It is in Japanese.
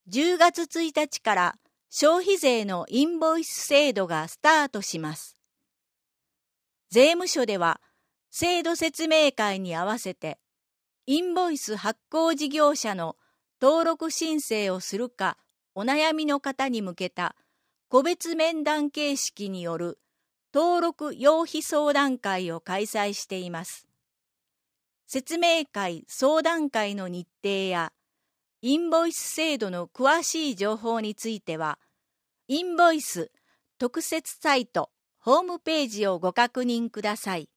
10月1日から消費税のインボイス制度がスタートします。税務署では制度説明会に合わせてインボイス発行事業者の登録申請をするかお悩みの方に向けた個別面談形式による登録要否相談会を開催しています。説明会・相談会の日程やインボイス制度の詳しい情報については、インボイス特設サイトホームページをご確認ください。